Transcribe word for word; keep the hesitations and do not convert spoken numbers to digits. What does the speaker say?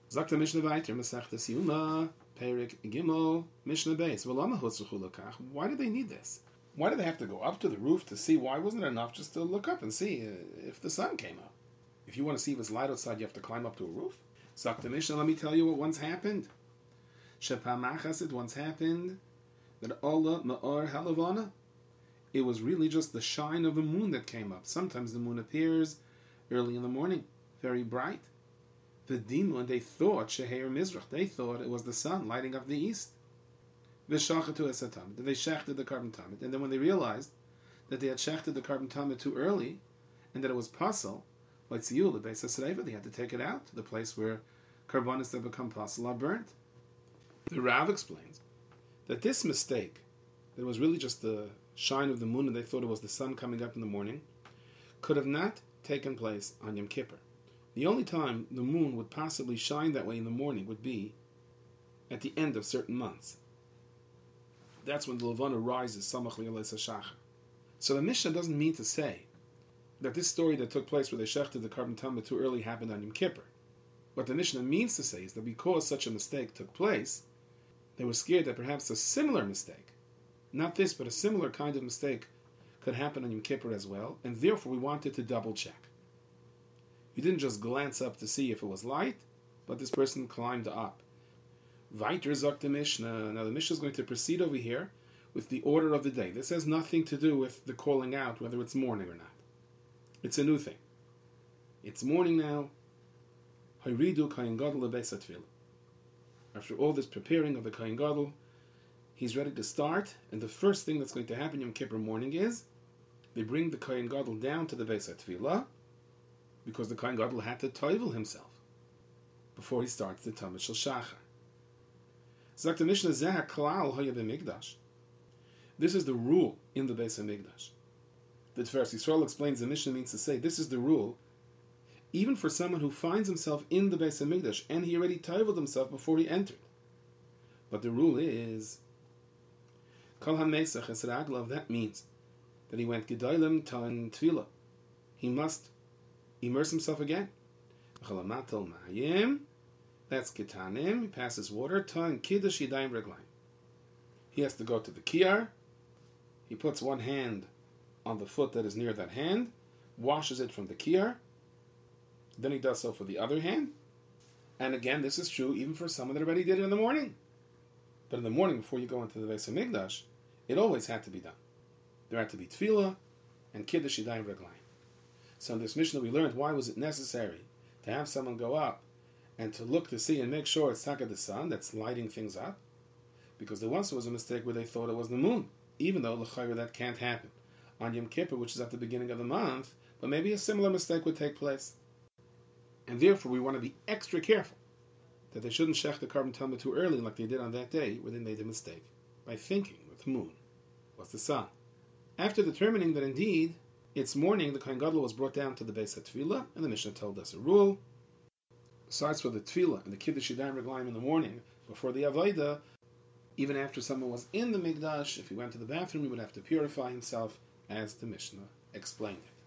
Sagt der Mishnah weiter, Masechtas Yuma, Perik Gimel, Mishnah Beis. Why do they need this? Why do they have to go up to the roof to see? Why wasn't it enough just to look up and see uh, if the sun came up? If you want to see if it's light outside, you have to climb up to a roof. Sagt der Mishnah, let me tell you what once happened. Shepamachas, it once happened that Allah Ma'or Halavana, it was really just the shine of the moon that came up. Sometimes the moon appears early in the morning, very bright. The demon, they thought Sheher Mizrach, they thought it was the sun lighting up the east. V'shachatu esatamid, they shechted the carbon tamid, and then when they realized that they had shechted the carbon tamid too early, and that it was pasul, like tziyul the beis hasreva, they had to take it out to the place where carbonis that become pasul are burnt. The Rav explains that this mistake, that it was really just the shine of the moon, and they thought it was the sun coming up in the morning, could have not taken place on Yom Kippur. The only time the moon would possibly shine that way in the morning would be at the end of certain months. That's when the Levana rises, Samach Li'alei Shachar. So the Mishnah doesn't mean to say that this story that took place where they shechted the carbon tamid too early happened on Yom Kippur. What the Mishnah means to say is that because such a mistake took place, they were scared that perhaps a similar mistake, not this, but a similar kind of mistake, could happen on Yom Kippur as well, and therefore we wanted to double check. We didn't just glance up to see if it was light, but this person climbed up. Weiter sagt the Mishnah. Now the Mishnah is going to proceed over here with the order of the day. This has nothing to do with the calling out, whether it's morning or not. It's a new thing. It's morning now. Hayridu Kayin Gadol lebeis hatefila. After all this preparing of the Kayin Gadol, he's ready to start, and the first thing that's going to happen Yom Kippur morning is they bring the Kayin Gadol down to the beis hatefila, because the Kayin Gadol had to toivel himself before he starts the Tamid Shel Shachar. Sagt the Mishnah, Zeh HaKlal Haya B'Mikdash. This is the rule in the Beis HaMikdash. The Tiferes Yisrael explains the Mishnah means to say this is the rule even for someone who finds himself in the Beis HaMikdash and he already toiveled himself before he entered. But the rule is Kol HaMesach Es Raglav, that means that he went Gedolim Tan Tefillah. He must immerse himself again. That's Kitanim. He passes water. Tan Kiddush Yadayim Reglaim. He has to go to the Kiyar. He puts one hand on the foot that is near that hand, washes it from the Kiyar. Then he does so for the other hand. And again, this is true even for someone that already did it in the morning. But in the morning, before you go into the Beis HaMikdash, it always had to be done. There had to be Tefillah and Kiddush Yadayim Reglaim. So in this Mishnah we learned why was it necessary to have someone go up and to look to see and make sure it's Taka the sun that's lighting things up, because there once was a mistake where they thought it was the moon, even though l'chayra that can't happen on Yom Kippur, which is at the beginning of the month, but maybe a similar mistake would take place. And therefore we want to be extra careful that they shouldn't shech the carbon tamid too early like they did on that day where they made a mistake by thinking that the moon was the sun. After determining that indeed it's morning, the Kohen Gadol was brought down to the Beis HaTefillah, and the Mishnah told us a rule. Besides for the Tefillah and the Kiddush Yadayim Reglaim in the morning, before the Avodah, even after someone was in the Mikdash, if he went to the bathroom, he would have to purify himself, as the Mishnah explained it.